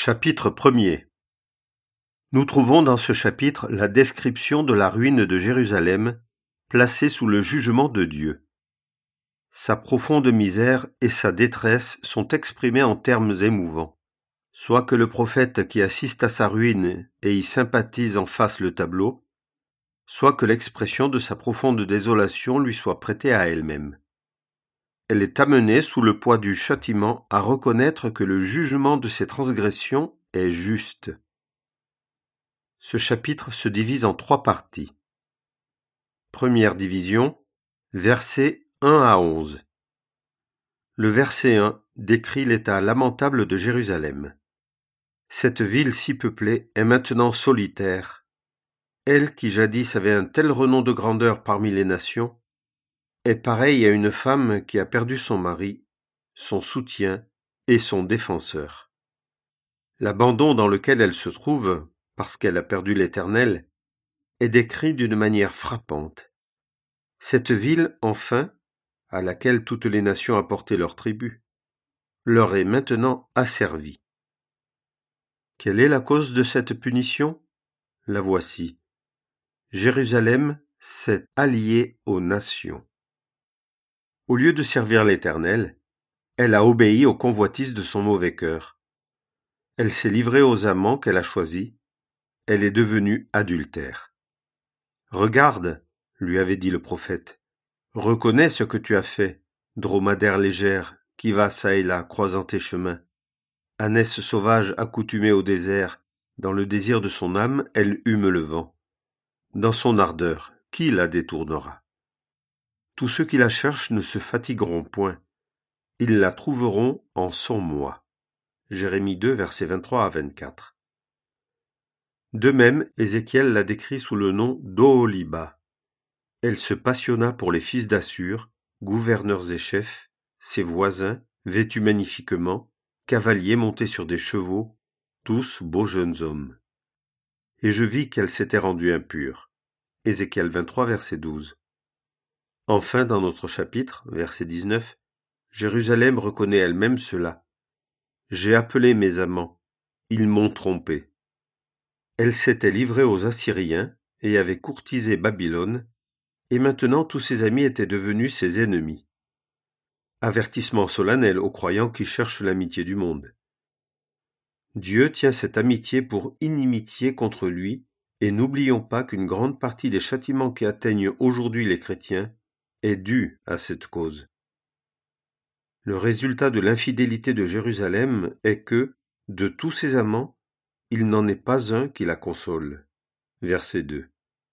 Chapitre 1er. Nous trouvons dans ce chapitre la description de la ruine de Jérusalem, placée sous le jugement de Dieu. Sa profonde misère et sa détresse sont exprimées en termes émouvants. Soit que le prophète qui assiste à sa ruine et y sympathise en fasse le tableau, soit que l'expression de sa profonde désolation lui soit prêtée à elle-même. Elle est amenée sous le poids du châtiment à reconnaître que le jugement de ses transgressions est juste. Ce chapitre se divise en 3 parties. Première division, versets 1 à 11. Le verset 1 décrit l'état lamentable de Jérusalem. Cette ville si peuplée est maintenant solitaire. Elle qui jadis avait un tel renom de grandeur parmi les nations, est pareille à une femme qui a perdu son mari, son soutien et son défenseur. L'abandon dans lequel elle se trouve, parce qu'elle a perdu l'Éternel, est décrit d'une manière frappante. Cette ville, enfin, à laquelle toutes les nations apportaient leur tribut, leur est maintenant asservie. Quelle est la cause de cette punition ? La voici. Jérusalem s'est alliée aux nations. Au lieu de servir l'Éternel, elle a obéi aux convoitises de son mauvais cœur. Elle s'est livrée aux amants qu'elle a choisis. Elle est devenue adultère. « Regarde, lui avait dit le prophète, reconnais ce que tu as fait, dromadaire légère, qui va çà et là croisant tes chemins. Ânesse sauvage accoutumée au désert, dans le désir de son âme, elle hume le vent. Dans son ardeur, qui la détournera ? Tous ceux qui la cherchent ne se fatigueront point. Ils la trouveront en son mois. » Jérémie 2, versets 23 à 24. De même, Ézéchiel la décrit sous le nom d'Oholiba. Elle se passionna pour les fils d'Assur, gouverneurs et chefs, ses voisins, vêtus magnifiquement, cavaliers montés sur des chevaux, tous beaux jeunes hommes. Et je vis qu'elle s'était rendue impure. Ézéchiel 23, verset 12. Enfin, dans notre chapitre, verset 19, Jérusalem reconnaît elle-même cela. J'ai appelé mes amants, ils m'ont trompé. Elle s'était livrée aux Assyriens et avait courtisé Babylone, et maintenant tous ses amis étaient devenus ses ennemis. Avertissement solennel aux croyants qui cherchent l'amitié du monde. Dieu tient cette amitié pour inimitié contre lui, et n'oublions pas qu'une grande partie des châtiments qui atteignent aujourd'hui les chrétiens est due à cette cause. Le résultat de l'infidélité de Jérusalem est que, de tous ses amants, il n'en est pas un qui la console. Verset 2.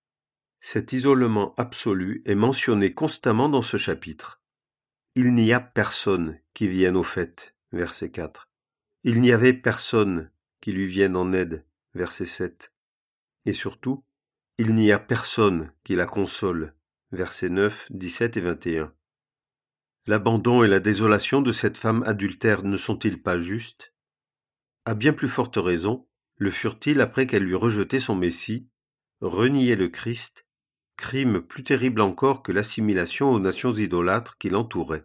Cet isolement absolu est mentionné constamment dans ce chapitre. Il n'y a personne qui vienne aux fêtes. Verset 4. Il n'y avait personne qui lui vienne en aide. Verset 7. Et surtout, il n'y a personne qui la console. Versets 9, 17 et 21. L'abandon et la désolation de cette femme adultère ne sont-ils pas justes ? À bien plus forte raison, le furent-ils après qu'elle eut rejeté son Messie, renié le Christ, crime plus terrible encore que l'assimilation aux nations idolâtres qui l'entouraient.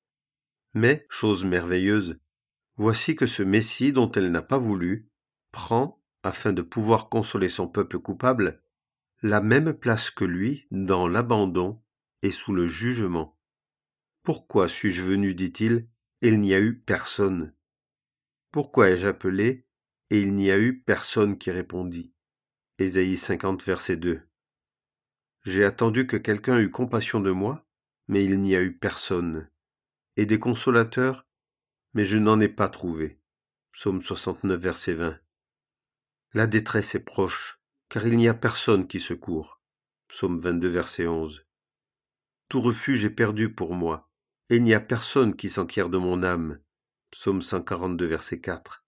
Mais, chose merveilleuse, voici que ce Messie dont elle n'a pas voulu, prend, afin de pouvoir consoler son peuple coupable, la même place que lui dans l'abandon et sous le jugement. Pourquoi suis-je venu, dit-il, et il n'y a eu personne ? Pourquoi ai-je appelé, et il n'y a eu personne qui répondit ? Ésaïe 50, verset 2. J'ai attendu que quelqu'un eût compassion de moi, mais il n'y a eu personne. Et des consolateurs, mais je n'en ai pas trouvé. Psaume 69, verset 20. La détresse est proche, car il n'y a personne qui secourt. Psaume 22, verset 11. Tout refuge est perdu pour moi, et il n'y a personne qui s'enquiert de mon âme. Psaume 142, verset 4.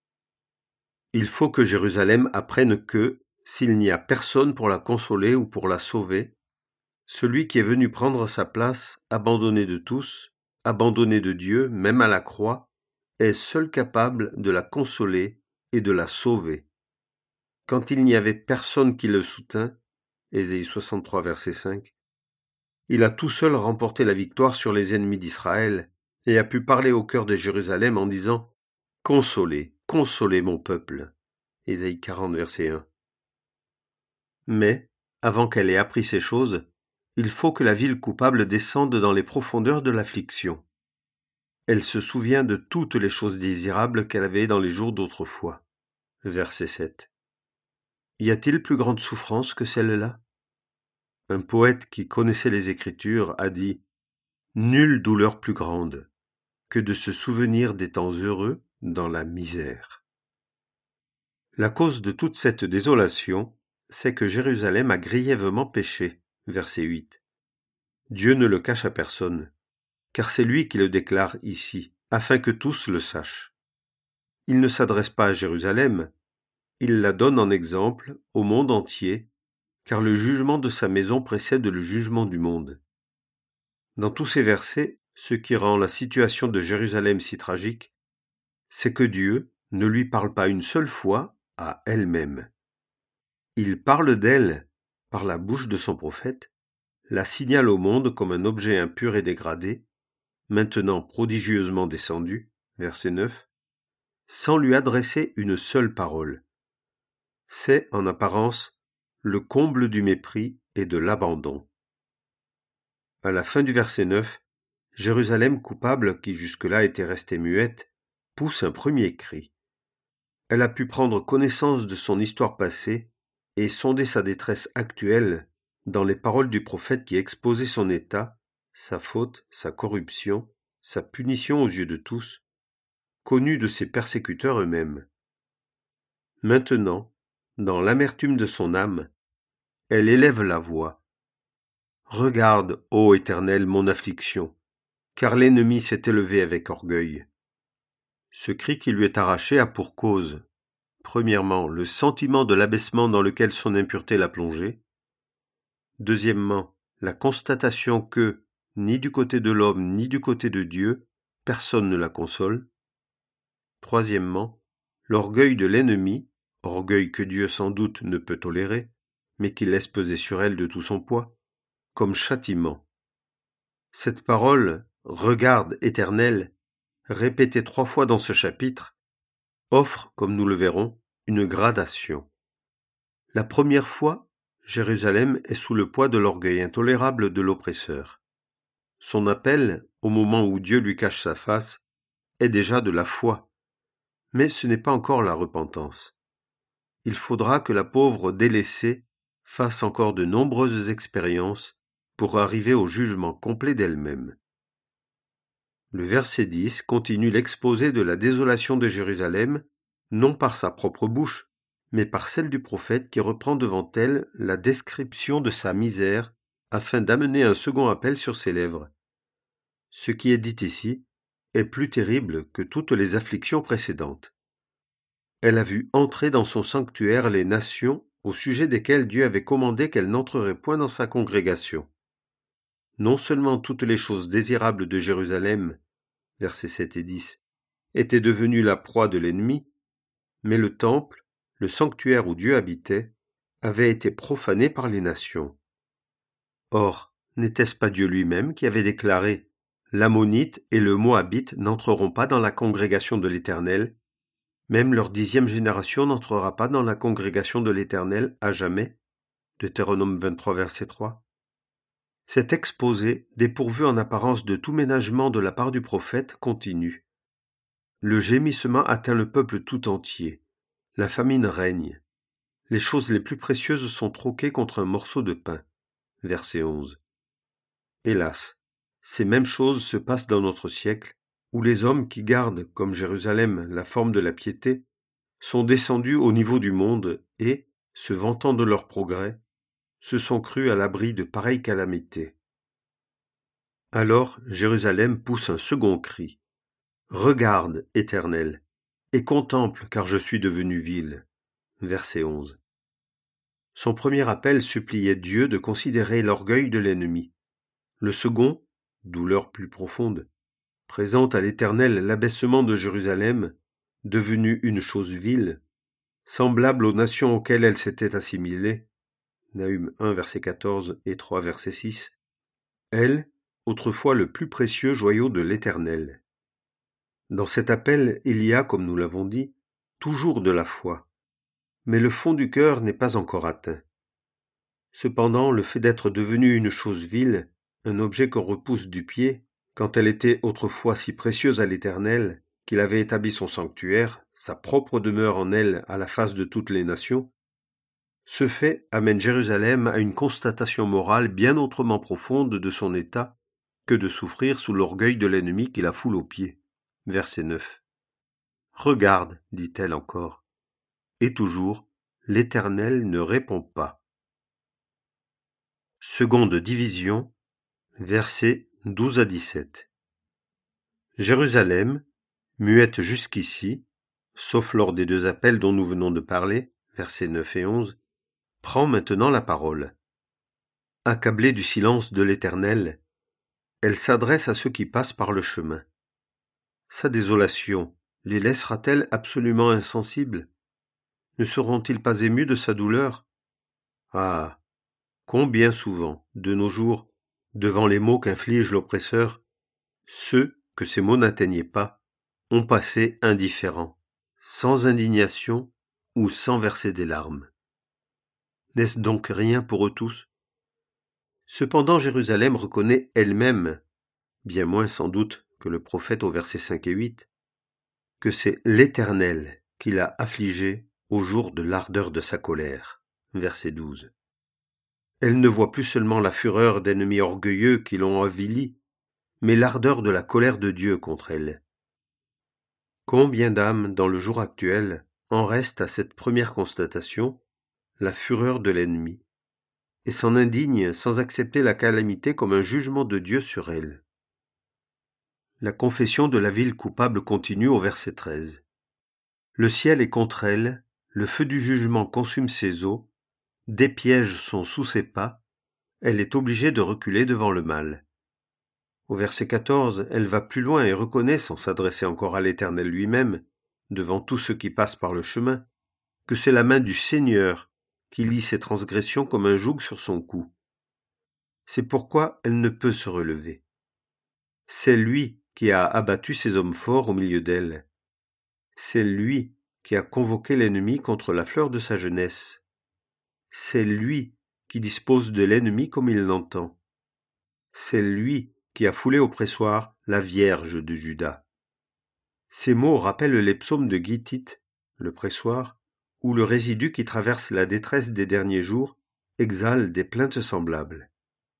Il faut que Jérusalem apprenne que, s'il n'y a personne pour la consoler ou pour la sauver, celui qui est venu prendre sa place, abandonné de tous, abandonné de Dieu, même à la croix, est seul capable de la consoler et de la sauver. Quand il n'y avait personne qui le soutint, Ésaïe 63, verset 5, il a tout seul remporté la victoire sur les ennemis d'Israël et a pu parler au cœur de Jérusalem en disant « Consolez, consolez mon peuple. Ésaïe 40, verset 1. Mais, avant qu'elle ait appris ces choses, il faut que la ville coupable descende dans les profondeurs de l'affliction. Elle se souvient de toutes les choses désirables qu'elle avait dans les jours d'autrefois. Verset 7. Y a-t-il plus grande souffrance que celle-là ? Un poète qui connaissait les Écritures a dit « Nulle douleur plus grande que de se souvenir des temps heureux dans la misère. » La cause de toute cette désolation, c'est que Jérusalem a grièvement péché. Verset 8. Dieu ne le cache à personne, car c'est lui qui le déclare ici, afin que tous le sachent. Il ne s'adresse pas à Jérusalem, il la donne en exemple au monde entier, car le jugement de sa maison précède le jugement du monde. Dans tous ces versets, ce qui rend la situation de Jérusalem si tragique, c'est que Dieu ne lui parle pas une seule fois à elle-même. Il parle d'elle par la bouche de son prophète, la signale au monde comme un objet impur et dégradé, maintenant prodigieusement descendu, verset 9, sans lui adresser une seule parole. C'est, en apparence, le comble du mépris et de l'abandon. À la fin du verset 9, Jérusalem coupable, qui jusque-là était restée muette, pousse un premier cri. Elle a pu prendre connaissance de son histoire passée et sonder sa détresse actuelle dans les paroles du prophète qui exposait son état, sa faute, sa corruption, sa punition aux yeux de tous, connue de ses persécuteurs eux-mêmes. Maintenant, dans l'amertume de son âme, elle élève la voix. « Regarde, ô Éternel, mon affliction, car l'ennemi s'est élevé avec orgueil. » Ce cri qui lui est arraché a pour cause, premièrement, le sentiment de l'abaissement dans lequel son impureté l'a plongé. Deuxièmement, la constatation que, ni du côté de l'homme ni du côté de Dieu, personne ne la console. Troisièmement, l'orgueil de l'ennemi, orgueil que Dieu sans doute ne peut tolérer, mais qui laisse peser sur elle de tout son poids, comme châtiment. Cette parole, « Regarde, Éternel », répétée 3 fois dans ce chapitre, offre, comme nous le verrons, une gradation. La première fois, Jérusalem est sous le poids de l'orgueil intolérable de l'oppresseur. Son appel, au moment où Dieu lui cache sa face, est déjà de la foi, mais ce n'est pas encore la repentance. Il faudra que la pauvre délaissée fasse encore de nombreuses expériences pour arriver au jugement complet d'elle-même. Le verset 10 continue l'exposé de la désolation de Jérusalem, non par sa propre bouche, mais par celle du prophète qui reprend devant elle la description de sa misère afin d'amener un second appel sur ses lèvres. Ce qui est dit ici est plus terrible que toutes les afflictions précédentes. Elle a vu entrer dans son sanctuaire les nations au sujet desquelles Dieu avait commandé qu'elles n'entreraient point dans sa congrégation. Non seulement toutes les choses désirables de Jérusalem, versets 7 et 10, étaient devenues la proie de l'ennemi, mais le temple, le sanctuaire où Dieu habitait, avait été profané par les nations. Or, n'était-ce pas Dieu lui-même qui avait déclaré « L'Ammonite et le Moabite n'entreront pas dans la congrégation de l'Éternel, même leur 10e génération n'entrera pas dans la congrégation de l'Éternel à jamais » Deutéronome 23, verset 3. Cet exposé, dépourvu en apparence de tout ménagement de la part du prophète, continue. Le gémissement atteint le peuple tout entier. La famine règne. Les choses les plus précieuses sont troquées contre un morceau de pain. Verset 11. Hélas, ces mêmes choses se passent dans notre siècle, où les hommes qui gardent, comme Jérusalem, la forme de la piété, sont descendus au niveau du monde et, se vantant de leur progrès, se sont crus à l'abri de pareilles calamités. Alors Jérusalem pousse un second cri. « Regarde, Éternel, et contemple, car je suis devenu vil. » Verset 11. Son premier appel suppliait Dieu de considérer l'orgueil de l'ennemi. Le second, douleur plus profonde, présente à l'Éternel l'abaissement de Jérusalem, devenue une chose vile, semblable aux nations auxquelles elle s'était assimilée, Nahum 1, verset 14 et 3, verset 6, elle, autrefois le plus précieux joyau de l'Éternel. Dans cet appel, il y a, comme nous l'avons dit, toujours de la foi, mais le fond du cœur n'est pas encore atteint. Cependant, le fait d'être devenu une chose vile, un objet qu'on repousse du pied, quand elle était autrefois si précieuse à l'Éternel, qu'il avait établi son sanctuaire, sa propre demeure en elle à la face de toutes les nations, ce fait amène Jérusalem à une constatation morale bien autrement profonde de son état que de souffrir sous l'orgueil de l'ennemi qui la foule aux pieds. Verset 9. Regarde, dit-elle encore. Et toujours, l'Éternel ne répond pas. Seconde division, versets 12 à 17. Jérusalem, muette jusqu'ici, sauf lors des 2 appels dont nous venons de parler, versets 9 et 11, prend maintenant la parole. Accablée du silence de l'Éternel, elle s'adresse à ceux qui passent par le chemin. Sa désolation les laissera-t-elle absolument insensibles? Ne seront-ils pas émus de sa douleur? Ah! Combien souvent, de nos jours, devant les maux qu'inflige l'oppresseur, ceux que ces maux n'atteignaient pas ont passé indifférents, sans indignation ou sans verser des larmes. N'est-ce donc rien pour eux tous? Cependant Jérusalem reconnaît elle-même, bien moins sans doute que le prophète au versets 5 et 8, que c'est l'Éternel qui l'a affligée au jour de l'ardeur de sa colère. Verset 12. Elle ne voit plus seulement la fureur d'ennemis orgueilleux qui l'ont avilie, mais l'ardeur de la colère de Dieu contre elle. Combien d'âmes, dans le jour actuel, en restent à cette première constatation, la fureur de l'ennemi, et s'en indignent sans accepter la calamité comme un jugement de Dieu sur elle. La confession de la ville coupable continue au verset 13. Le ciel est contre elle, le feu du jugement consume ses eaux, des pièges sont sous ses pas, elle est obligée de reculer devant le mal. Au verset 14, elle va plus loin et reconnaît, sans s'adresser encore à l'Éternel lui-même, devant tous ceux qui passent par le chemin, que c'est la main du Seigneur qui lie ses transgressions comme un joug sur son cou. C'est pourquoi elle ne peut se relever. C'est lui qui a abattu ses hommes forts au milieu d'elle. C'est lui qui a convoqué l'ennemi contre la fleur de sa jeunesse. C'est lui qui dispose de l'ennemi comme il l'entend. C'est lui qui a foulé au pressoir la Vierge de Juda. Ces mots rappellent les psaumes de Gittite, le pressoir, où le résidu qui traverse la détresse des derniers jours exhale des plaintes semblables.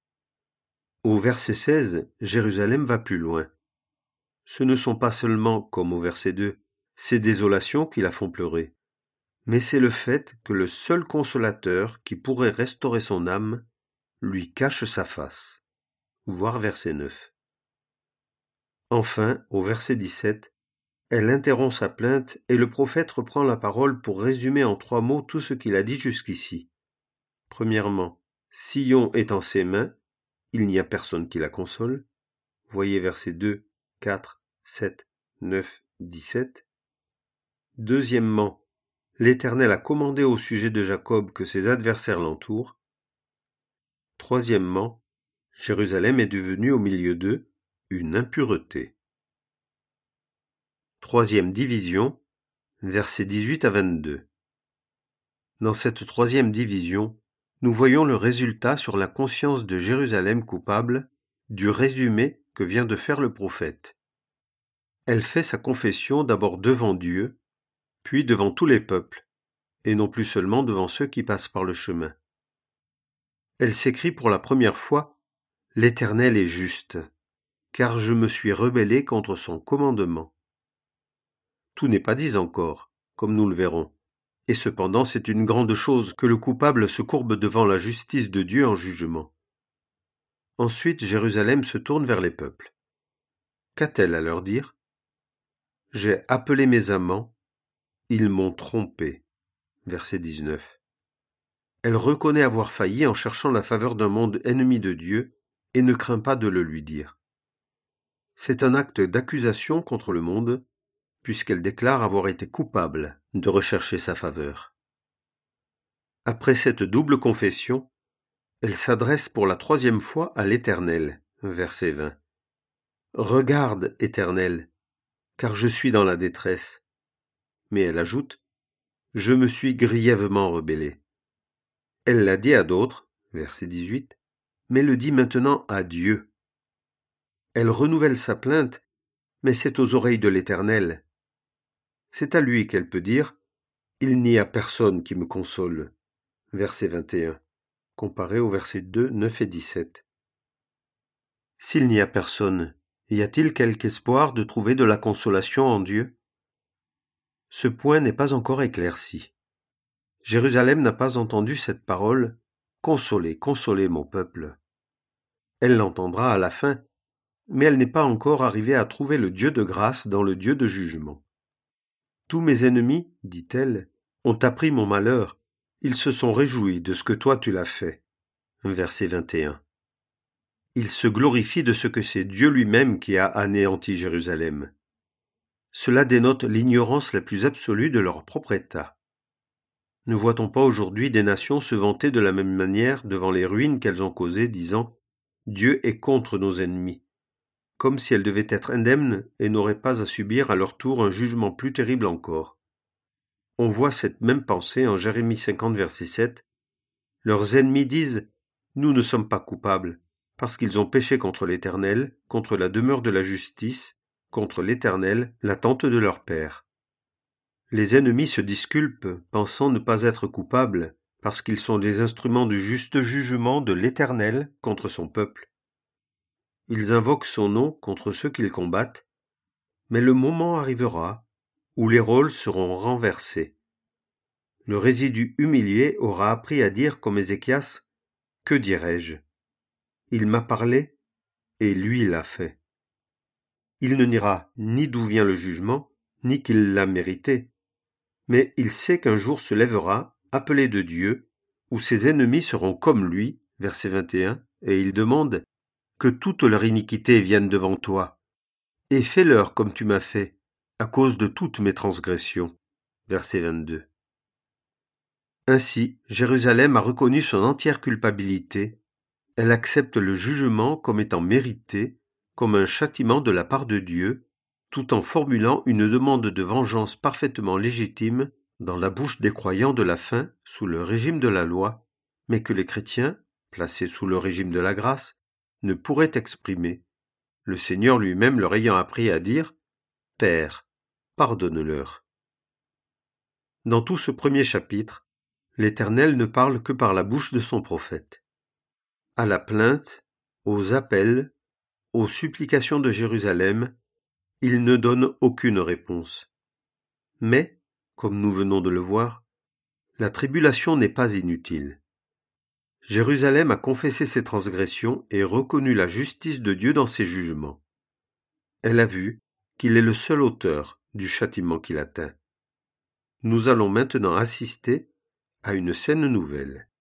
Au verset 16, Jérusalem va plus loin. Ce ne sont pas seulement, comme au verset 2, ces désolations qui la font pleurer, mais c'est le fait que le seul consolateur qui pourrait restaurer son âme lui cache sa face. Voir verset 9. Enfin, au verset 17, elle interrompt sa plainte et le prophète reprend la parole pour résumer en 3 mots tout ce qu'il a dit jusqu'ici. Premièrement, Sion est en ses mains, il n'y a personne qui la console. Voyez versets 2, 4, 7, 9, 17. Deuxièmement, l'Éternel a commandé au sujet de Jacob que ses adversaires l'entourent. Troisièmement, Jérusalem est devenue au milieu d'eux une impureté. Troisième division, versets 18 à 22. Dans cette troisième division, nous voyons le résultat sur la conscience de Jérusalem coupable du résumé que vient de faire le prophète. Elle fait sa confession d'abord devant Dieu, puis devant tous les peuples, et non plus seulement devant ceux qui passent par le chemin. Elle s'écrie pour la première fois « L'Éternel est juste, car je me suis rebellé contre son commandement. » Tout n'est pas dit encore, comme nous le verrons, et cependant c'est une grande chose que le coupable se courbe devant la justice de Dieu en jugement. Ensuite Jérusalem se tourne vers les peuples. Qu'a-t-elle à leur dire? « J'ai appelé mes amants, ils m'ont trompé. » Verset 19. Elle reconnaît avoir failli en cherchant la faveur d'un monde ennemi de Dieu et ne craint pas de le lui dire. C'est un acte d'accusation contre le monde, puisqu'elle déclare avoir été coupable de rechercher sa faveur. Après cette double confession, elle s'adresse pour la 3e fois à l'Éternel, verset 20. « Regarde, Éternel, car je suis dans la détresse. mais elle ajoute « Je me suis grièvement rebellée ». Elle l'a dit à d'autres, verset 18, mais le dit maintenant à Dieu. Elle renouvelle sa plainte, mais c'est aux oreilles de l'Éternel. C'est à lui qu'elle peut dire « Il n'y a personne qui me console ». Verset 21, comparé au verset 2, 9 et 17. S'il n'y a personne, y a-t-il quelque espoir de trouver de la consolation en Dieu? Ce point n'est pas encore éclairci. Jérusalem n'a pas entendu cette parole « Consolez, consolez mon peuple ». Elle l'entendra à la fin, mais elle n'est pas encore arrivée à trouver le Dieu de grâce dans le Dieu de jugement. Tous mes ennemis, dit-elle, ont appris mon malheur, ils se sont réjouis de ce que toi tu l'as fait. Verset 21. Ils se glorifient de ce que c'est Dieu lui-même qui a anéanti Jérusalem. Cela dénote l'ignorance la plus absolue de leur propre état. Ne voit-on pas aujourd'hui des nations se vanter de la même manière devant les ruines qu'elles ont causées, disant « Dieu est contre nos ennemis », comme si elles devaient être indemnes et n'auraient pas à subir à leur tour un jugement plus terrible encore. On voit cette même pensée en Jérémie 50, verset 7. Leurs ennemis disent « Nous ne sommes pas coupables », parce qu'ils ont péché contre l'Éternel, contre la demeure de la justice, contre l'Éternel, la tente de leur père. Les ennemis se disculpent, pensant ne pas être coupables, parce qu'ils sont des instruments du juste jugement de l'Éternel contre son peuple. Ils invoquent son nom contre ceux qu'ils combattent, mais le moment arrivera où les rôles seront renversés. Le résidu humilié aura appris à dire comme Ézéchias « Que dirais-je ? Il m'a parlé, et lui l'a fait. » Il ne dira ni d'où vient le jugement, ni qu'il l'a mérité, mais il sait qu'un jour se lèvera, appelé de Dieu, où ses ennemis seront comme lui, verset 21, et il demande « Que toute leur iniquité vienne devant toi, et fais-leur comme tu m'as fait, à cause de toutes mes transgressions. » Verset 22. Ainsi, Jérusalem a reconnu son entière culpabilité, elle accepte le jugement comme étant mérité, comme un châtiment de la part de Dieu, tout en formulant une demande de vengeance parfaitement légitime dans la bouche des croyants de la fin sous le régime de la loi, mais que les chrétiens, placés sous le régime de la grâce, ne pourraient exprimer, le Seigneur lui-même leur ayant appris à dire « Père, pardonne-leur ». Dans tout ce premier chapitre, l'Éternel ne parle que par la bouche de son prophète. À la plainte, aux appels, aux supplications de Jérusalem, il ne donne aucune réponse. Mais, comme nous venons de le voir, la tribulation n'est pas inutile. Jérusalem a confessé ses transgressions et reconnu la justice de Dieu dans ses jugements. Elle a vu qu'il est le seul auteur du châtiment qui l'atteint. Nous allons maintenant assister à une scène nouvelle.